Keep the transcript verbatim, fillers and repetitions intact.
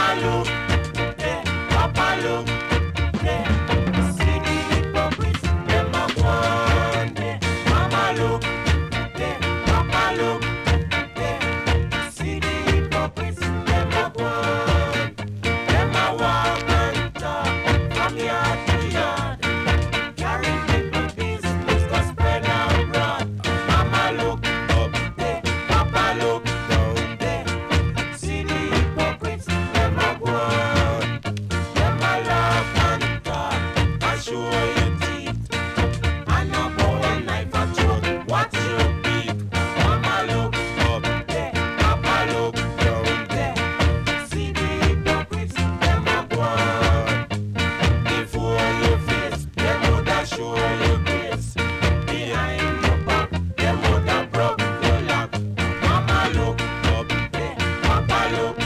look, eh, Papa look, eh. See the hypocrites, them a one, eh. Mama look, eh, Papa look, eh. See the hypocrites, them a one. Them a walk and talk from yard to yard, carry people business to spread abroad. Mama look up, eh, Papa look down, eh. See the hypocrites, them a one. Them a laugh and talk and show your teeth, and a bow and knife and throat. What you beat? Mama look up, eh, Papa look down, eh. See the hypocrites, them a one. Before your face, them woulda show you grace. Behind your back, them woulda broke your lock. Mama look up, eh, Papa look